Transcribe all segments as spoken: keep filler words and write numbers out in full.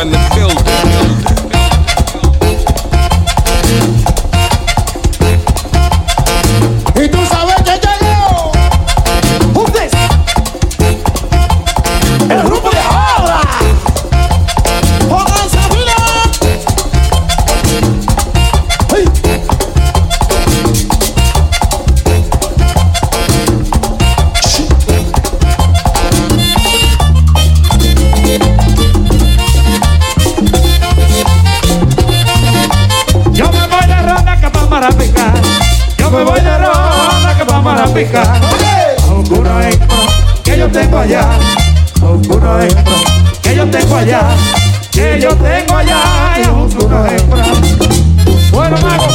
in the building. Y tú sabes que llegó. Who's this? El grupo de ahora. Pónganse a fila. Hey. Yo me voy de ronda que vamos a picar. Yo me voy de ronda que vamos a picar. Aunque una hembra que yo tengo allá, aunque una hembra que yo tengo allá, que yo tengo allá, y aunque una hembra. Bueno, mago.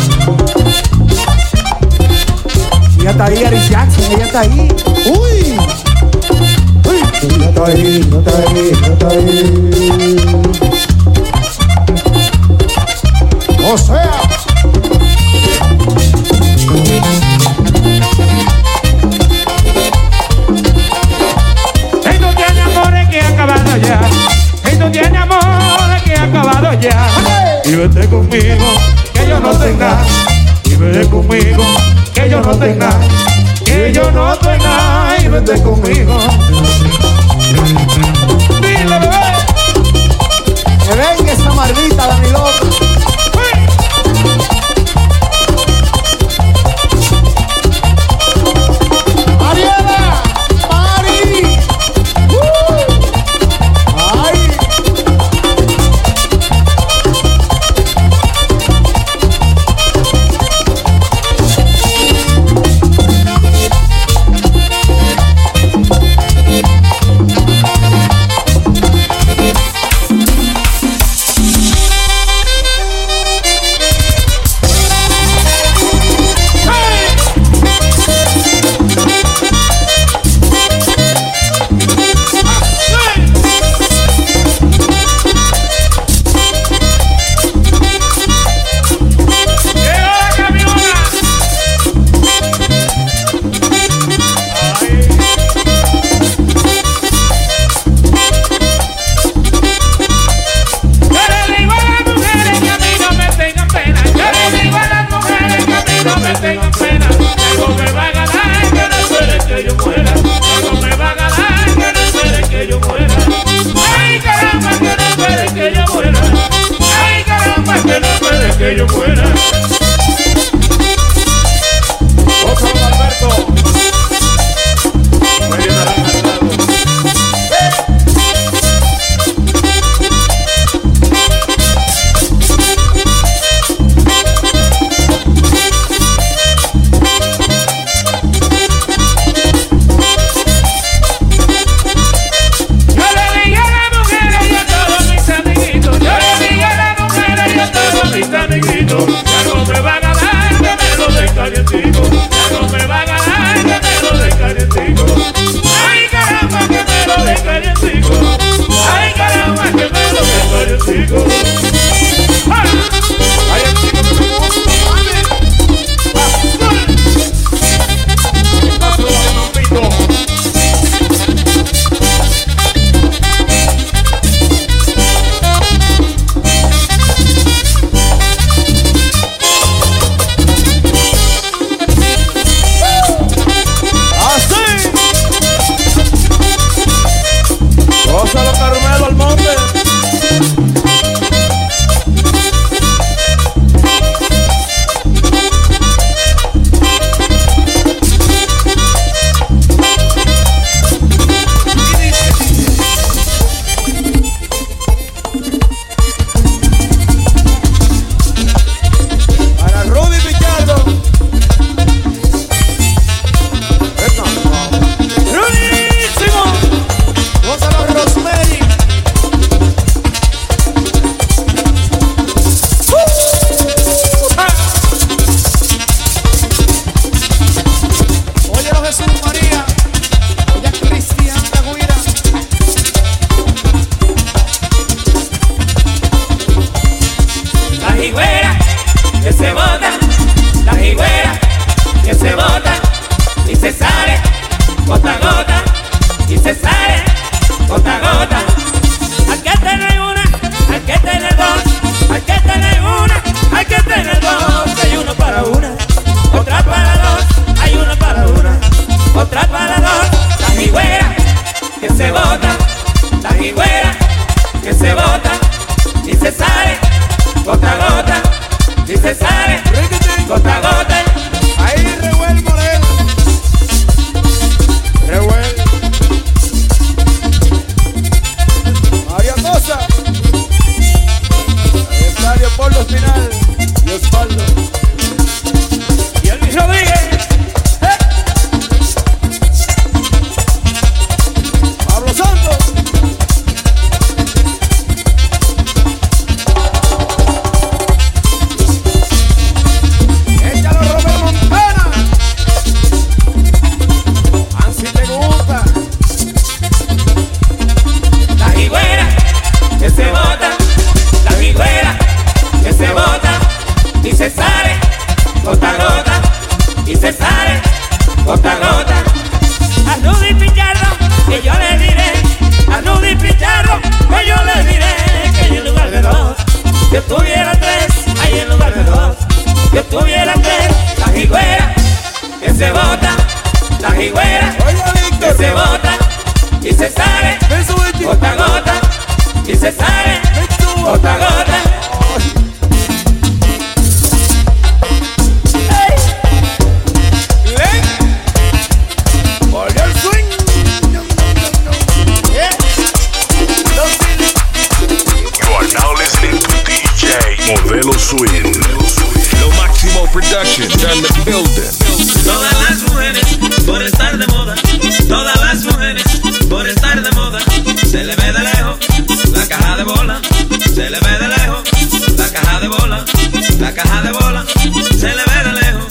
Ya está ahí, Ari Jackson, ella está ahí. Uy. Uy. Ya está ahí, ya está ahí, ya está ahí. O sea. Esto tiene amores que ha acabado ya. Esto tiene amores que ha acabado ya. Y vete conmigo, que yo no tenga. Y vete conmigo, que yo no tenga. Que yo no tenga. Y vete conmigo. Dile, bebé. Que venga esa maldita, Dani López. Mariela, Mari. Uh. Ay. gota a gota, y se sale, gota a gota. Ahí Reuel Morel, Reuel, María Cosa, Estadio Polo Espinal y Osvaldo. Y Elvis Rodríguez, ¿eh? Pablo Santos. Échalo Robert Montana. Ansi te gusta. La jigüera que se bota, la jigüera que se bota y se sale, gota a gota, y se sale, gota a gota. A Rudy Pichardo, que yo le diré, a Rudy Pichardo, que yo le diré, que en lugar de dos, que tuviera tres, ahí en lugar de dos, que tuviera tres. La jigüera que se bota, la jigüera Oye, que Víctor. se bota y se sale, Beso de ti. gota a gota, y se sale, gota a gota. Len. Volvió el swing. Yeah. You are now listening to D J Modelo Swing. Lo Máximo Production done the building. Todas las mujeres por estar de moda, todas las mujeres por estar de moda, se le ve de lejos la caja de bola, se le ve de lejos la caja de bola, la caja de bola, se le ve de lejos.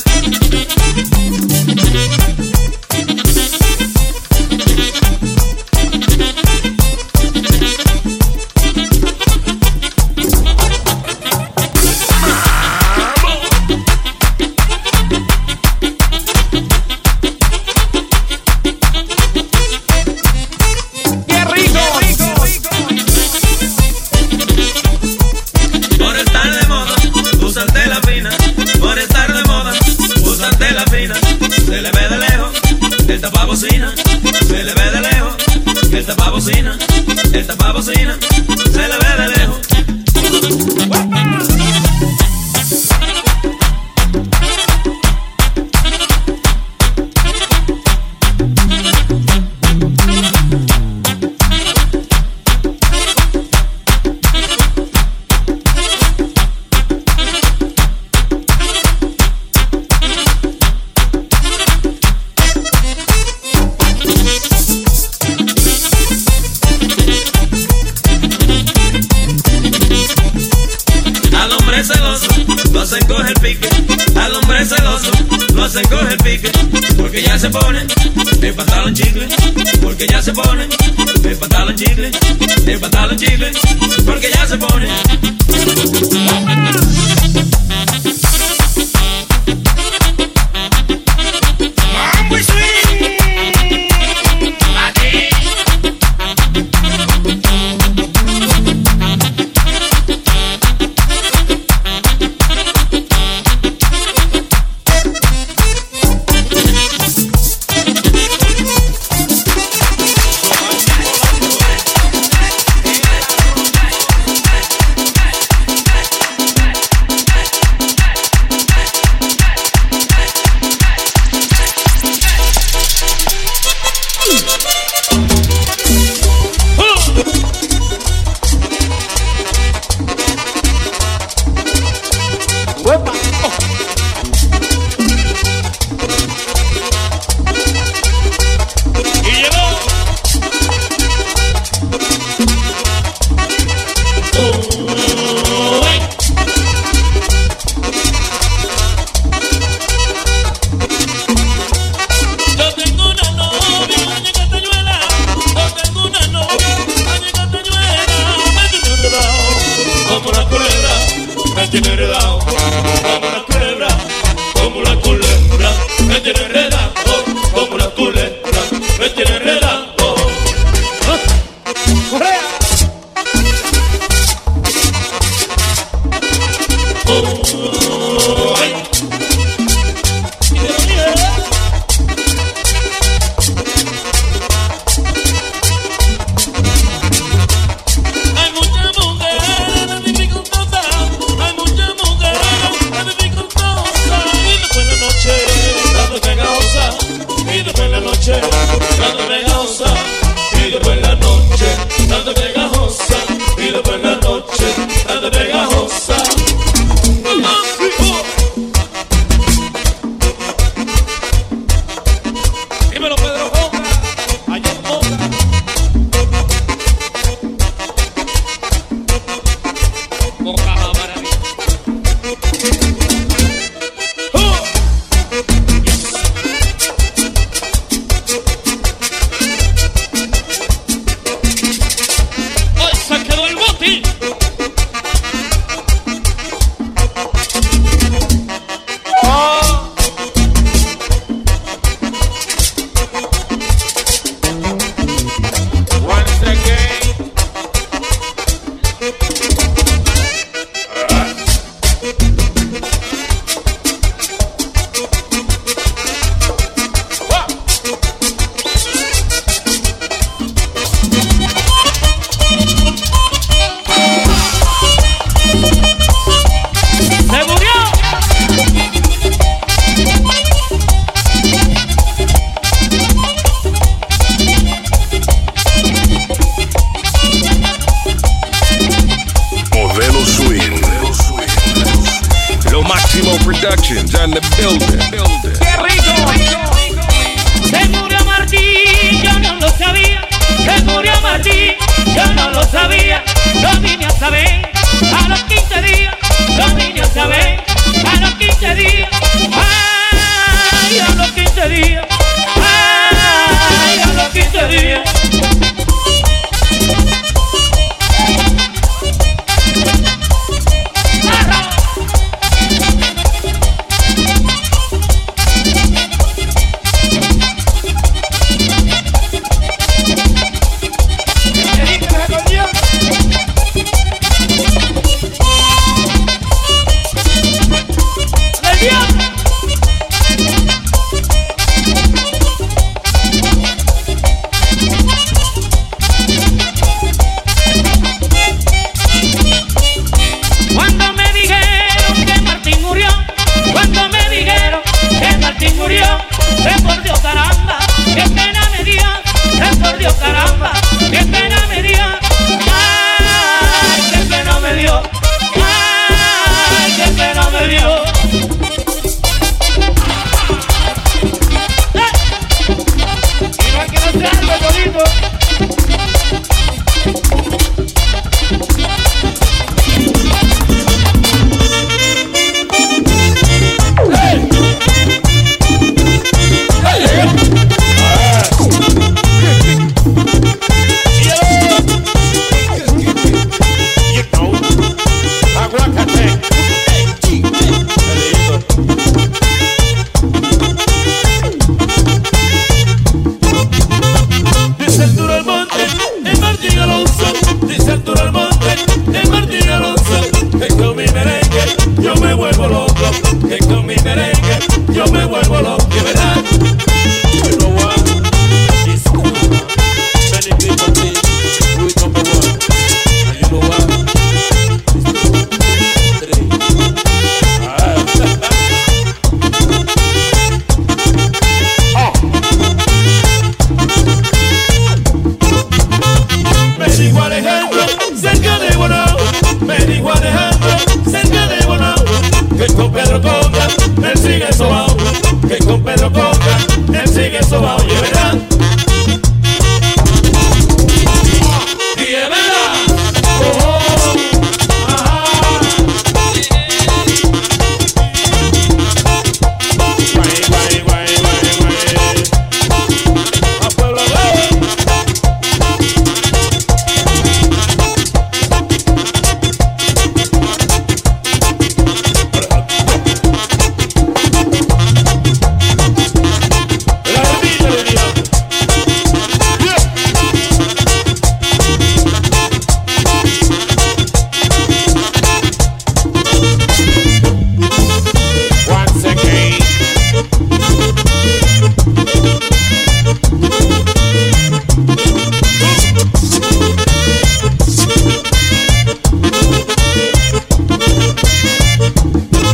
¡Qué rico! Por estar de moda, usan tela fina. Por estar de moda, usan tela fina. Se le ve de lejos el tapabocina. Se le ve de lejos el tapabocina. El tapabocina. Se le ve de lejos. Al hombre celoso lo hacen coger pique. Al hombre celoso lo hacen coger pique. Porque ya se pone el pantalón chicle. Porque ya se pone el pantalón chicle. El pantalón chicle. Porque ya se pone. Mambo y swing. Aquí. noche, tanto pegajosa, y después en la noche, tanto pegajosa, y después en la noche, tanto pegajosa. Dímelo, Pedro Boca, allá en Boca. Boca maravilla. Productions on the building. building. ¡Qué rico! Se murió Martín, yo no lo sabía. Se murió Martín, yo no lo sabía. Lo vine a saber a los quince días. Lo vine a saber a los quince días. Ay, a los quince días. Ay, a los quince días.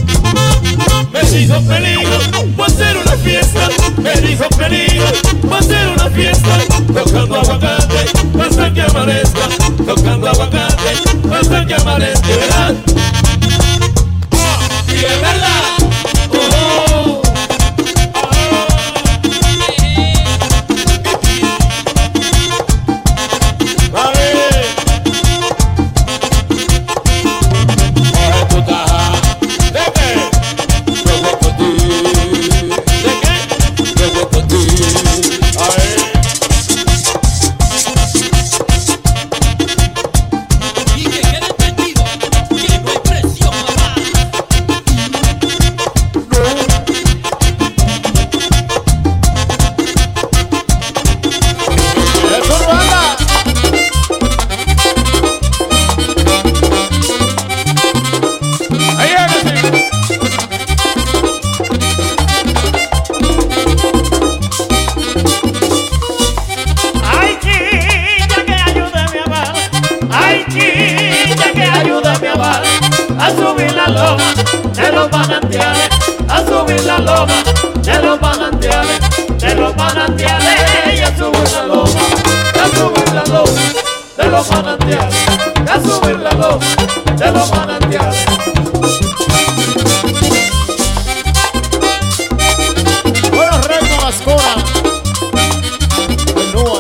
Me dijo peligro, va a ser una fiesta. Me dijo peligro, va a ser tocando aguacate, hasta que amanezca, tocando aguacate, hasta que amanezca, ¿verdad? Y es verdad. Oh, a subir la loma de los manantiales, a subir la loma de los manantiales, de los manantiales, y a subir la loma, a subir la loma de los manantiales, a subir la loma de los manantiales. Bueno, Reino Mascora, continúa.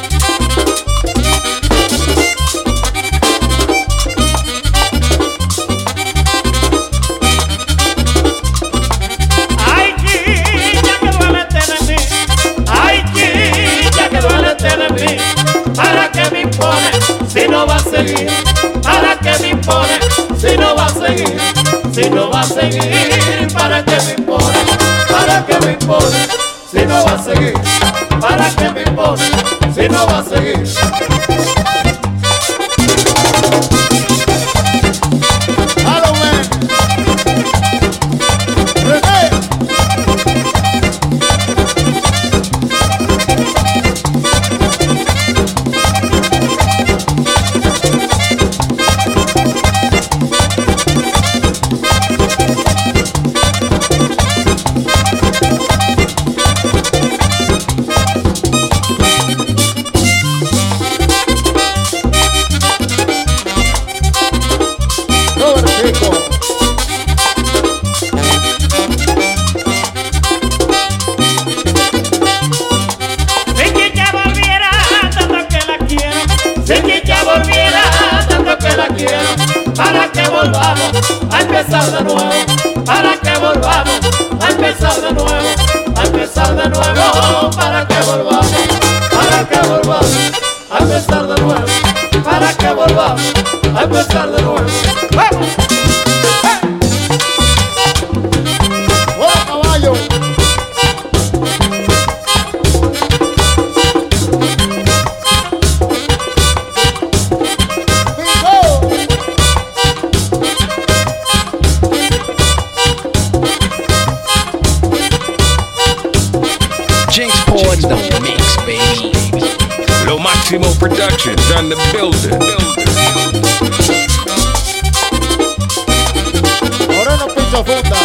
¿Para qué me impone si no va a seguir? ¿Para qué me impone si no va a seguir? Si no va a seguir, ¿para qué me impone? ¿Para qué me impone si no va a seguir? ¿Para qué me impone si no va a seguir? Para que volvamos a empezar de nuevo, para que volvamos a empezar de nuevo, a empezar de nuevo, para que volvamos, para que volvamos a empezar de nuevo, para que volvamos a empezar de nuevo. ¡Vamos! ¡Hola, caballo! The mix, baby. Lo Máximo Productions on the building. Moreno Pincho Funda.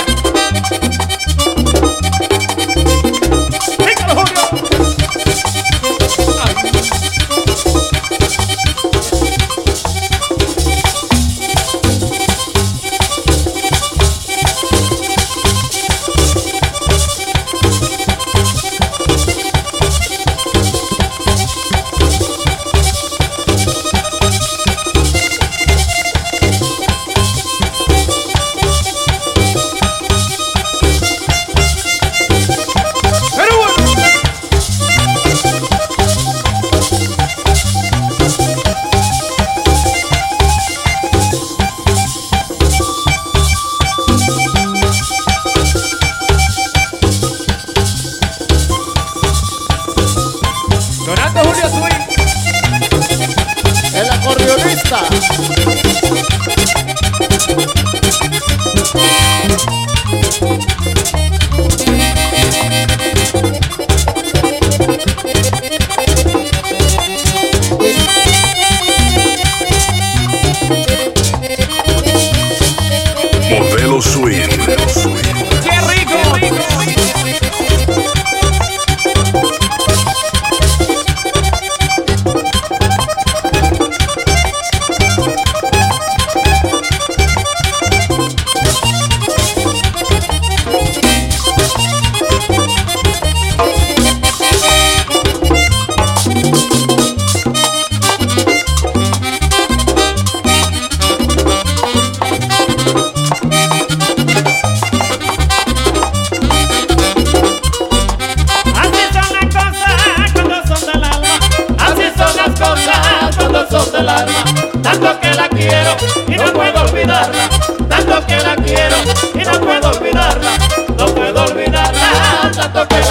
El acordeonista. Modelo Swing. ¡Qué rico! ¡Qué rico!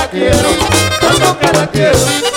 quiero, tanto que la quiero.